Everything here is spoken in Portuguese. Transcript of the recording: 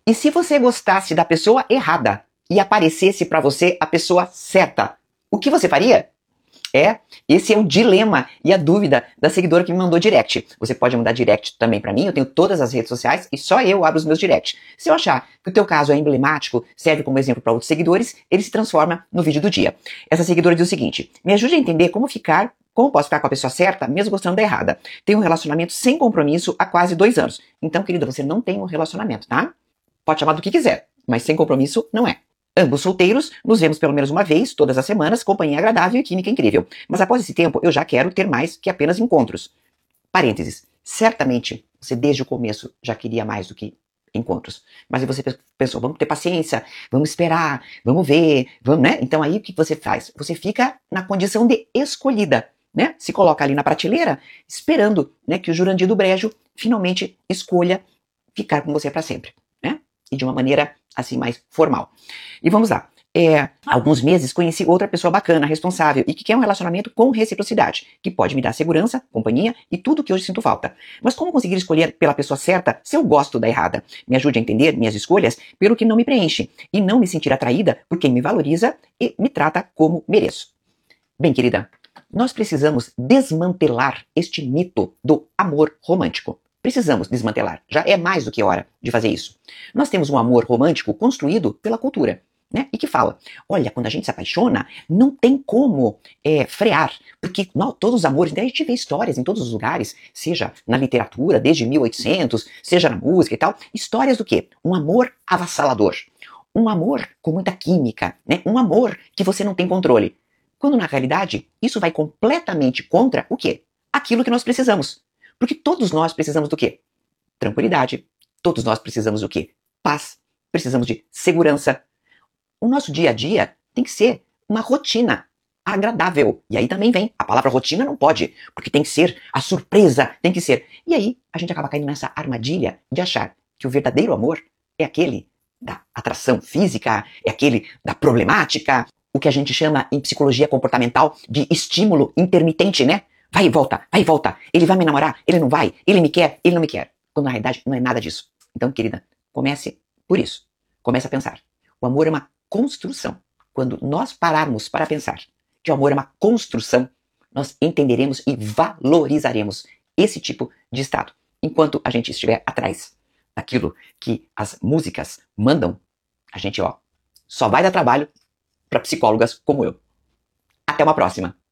E se você gostasse da pessoa errada e aparecesse pra você a pessoa certa, o que você faria? Esse é o dilema e a dúvida da seguidora que me mandou direct. Você pode mandar direct também pra mim, eu tenho todas as redes sociais e só eu abro os meus directs. Se eu achar que o teu caso é emblemático, serve como exemplo para outros seguidores, ele se transforma no vídeo do dia. Essa seguidora diz o seguinte: me ajude a entender como posso ficar com a pessoa certa, mesmo gostando da errada. Tenho um relacionamento sem compromisso há quase 2 anos. Então, querida, você não tem um relacionamento, tá? Pode chamar do que quiser, mas sem compromisso não é. Ambos solteiros, nos vemos pelo menos uma vez, todas as semanas, companhia agradável e química incrível. Mas após esse tempo, eu já quero ter mais que apenas encontros. Parênteses. Certamente, você desde o começo já queria mais do que encontros. Mas aí você pensou, vamos ter paciência, vamos esperar, vamos ver, vamos, né? Então aí o que você faz? Você fica na condição de escolhida, né? Se coloca ali na prateleira, esperando, né, que o Jurandir do Brejo finalmente escolha ficar com você para sempre, né? E de uma maneira assim mais formal. E vamos lá. Há alguns meses conheci outra pessoa bacana, responsável e que quer um relacionamento com reciprocidade, que pode me dar segurança, companhia e tudo que hoje sinto falta. Mas como conseguir escolher pela pessoa certa se eu gosto da errada? Me ajude a entender minhas escolhas pelo que não me preenche e não me sentir atraída por quem me valoriza e me trata como mereço. Bem, querida, nós precisamos desmantelar este mito do amor romântico. Precisamos desmantelar. Já é mais do que hora de fazer isso. Nós temos um amor romântico construído pela cultura, né? E que fala, olha, quando a gente se apaixona, não tem como frear, porque todos os amores, né, a gente vê histórias em todos os lugares, seja na literatura, desde 1800, seja na música e tal, histórias do quê? Um amor avassalador, um amor com muita química, né? Um amor que você não tem controle. Quando na realidade, isso vai completamente contra o quê? Aquilo que nós precisamos. Porque todos nós precisamos do quê? Tranquilidade. Todos nós precisamos do quê? Paz. Precisamos de segurança. O nosso dia a dia tem que ser uma rotina agradável. E aí também vem, a palavra rotina não pode, porque tem que ser a surpresa, tem que ser. E aí a gente acaba caindo nessa armadilha de achar que o verdadeiro amor é aquele da atração física, é aquele da problemática, o que a gente chama em psicologia comportamental de estímulo intermitente, né? Vai e volta, ele vai me namorar, ele não vai, ele me quer, ele não me quer. Quando na realidade não é nada disso. Então, querida, comece por isso. Comece a pensar. O amor é uma construção. Quando nós pararmos para pensar que o amor é uma construção, nós entenderemos e valorizaremos esse tipo de estado. Enquanto a gente estiver atrás daquilo que as músicas mandam, a gente, só vai dar trabalho para psicólogas como eu. Até uma próxima.